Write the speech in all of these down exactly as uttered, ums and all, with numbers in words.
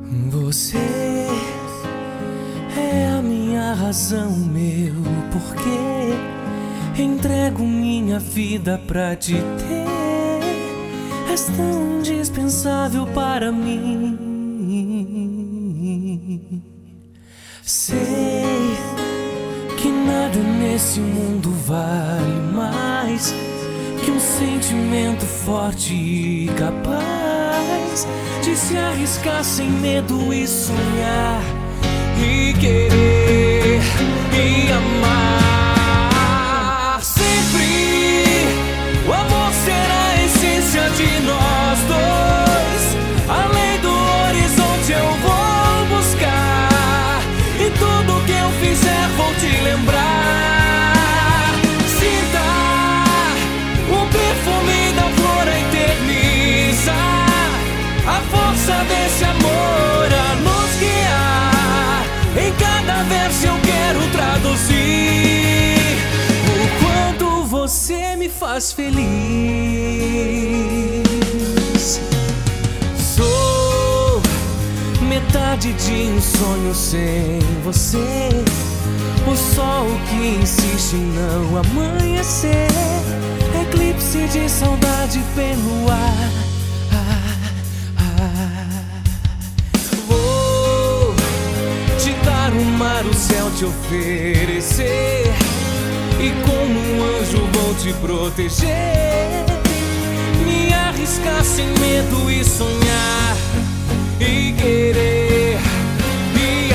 Você é a minha razão, meu porquê. Entrego minha vida pra te ter. És tão indispensável para mim. Sei que nada nesse mundo vale mais que um sentimento forte e capaz de se arriscar sem medo e sonhar e querer e amar. Sempre o amor será a essência de nós dois. Além do horizonte eu vou buscar, e tudo que eu fizer vou te lembrar. Sinta o perfume da flor a eternizar, a força desse amor a nos guiar. Em cada verso eu quero traduzir o quanto você me faz feliz. Sou metade de um sonho sem você, o sol que insiste em não amanhecer, eclipse de saudade pelo ar. Ah, ah. Vou te dar o mar, o céu te oferecer, e como um anjo vou te proteger. Me arriscar sem medo e sonhar e querer e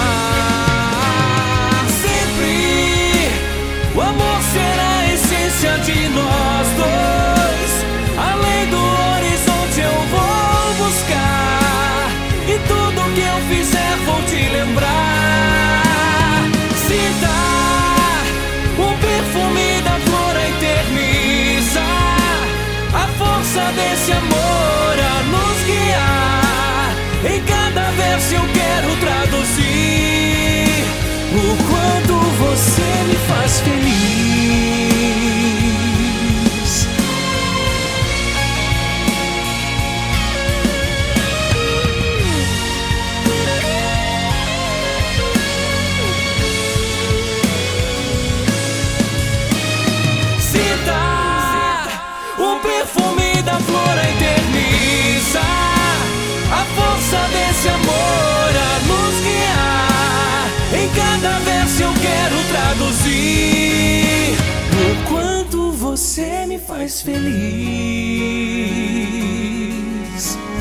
amar. Sempre o amor será a essência de nós dois. Além do horizonte eu vou buscar, e tudo que eu fizer vou te lembrar. Sinta o perfume da flor a eternizar, a força desse amor a nos guiar. Em cada verso eu quero traduzir o quanto você me faz feliz. Sinta o perfume da flor a eternizar, a força desse amor a nos guiar. Em cada verso eu quero traduzir o quanto você me faz feliz.